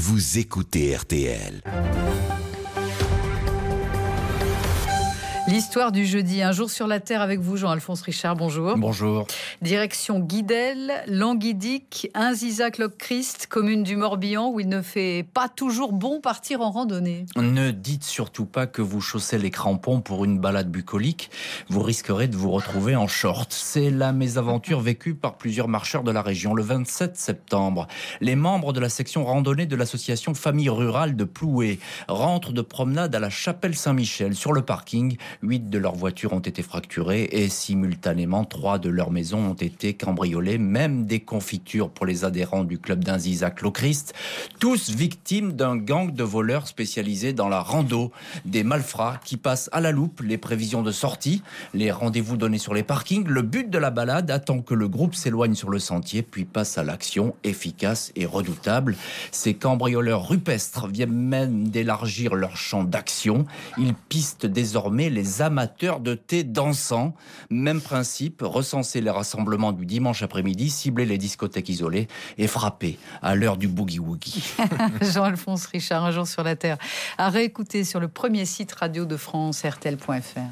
vous écoutez RTL. L'histoire du jeudi, un jour sur la Terre avec vous, Jean-Alphonse Richard, bonjour. Bonjour. Direction Guidel, Languidic, Ainzizac-Loc-Christ, commune du Morbihan, où il ne fait pas toujours bon partir en randonnée. Ne dites surtout pas que vous chaussez les crampons pour une balade bucolique. Vous risquerez de vous retrouver en short. C'est la mésaventure vécue par plusieurs marcheurs de la région. Le 27 septembre, les membres de la section randonnée de l'association Famille Rurale de Ploué rentrent de promenade à la chapelle Saint-Michel. Sur le parking, 8 de leurs voitures ont été fracturées et simultanément 3 de leurs maisons ont été cambriolées, même des confitures pour les adhérents du club d'Ainzizac-Loc-Christ, tous victimes d'un gang de voleurs spécialisés dans la rando, des malfrats qui passent à la loupe les prévisions de sortie, les rendez-vous donnés sur les parkings. Le but de la balade attend que le groupe s'éloigne sur le sentier puis passe à l'action efficace et redoutable. Ces cambrioleurs rupestres viennent même d'élargir leur champ d'action. Ils pistent désormais les amateurs de thé dansant. Même principe, recenser les rassemblements du dimanche après-midi, cibler les discothèques isolées et frapper à l'heure du boogie-woogie. Jean-Alphonse Richard, un jour sur la Terre, à réécouter sur le premier site radio de France, rtl.fr.